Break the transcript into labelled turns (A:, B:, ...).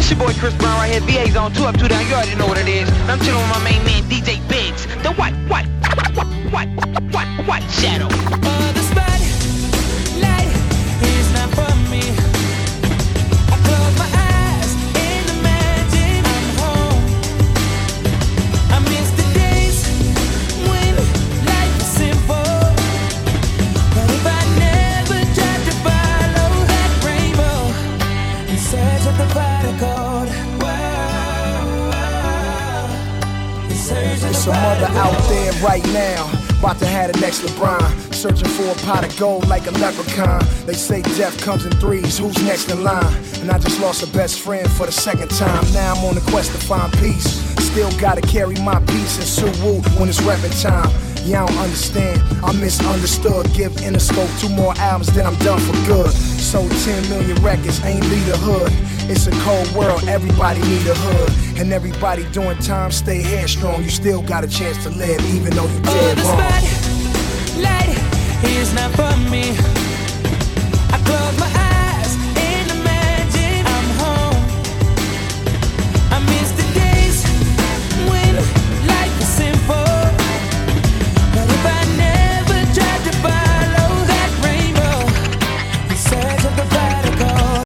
A: It's your boy Chris Brown right here, VA's on 2 Up, 2 Down, you already know what it is. And I'm chilling with my main man, DJ Biggs, the white shadow.
B: The spotlight is not for me. I close my eyes and imagine I'm home. I miss the days when life was simple. But if I never tried to follow that rainbow in search of the prodigal,
C: There's some mother out there right now, about to have the next LeBron, searching for a pot of gold like a leprechaun. They say death comes in threes, who's next in line? And I just lost a best friend for the second time. Now I'm on the quest to find peace. Still gotta carry my peace and Suwu when it's reppin' time. Yeah, I don't understand, I'm misunderstood. Give Interscope 2 more albums, then I'm done for good. Sold 10 million records, ain't lead the hood. It's a cold world, everybody need a hood. And everybody doing time, stay headstrong. You still got a chance to live, even though you dead wrong.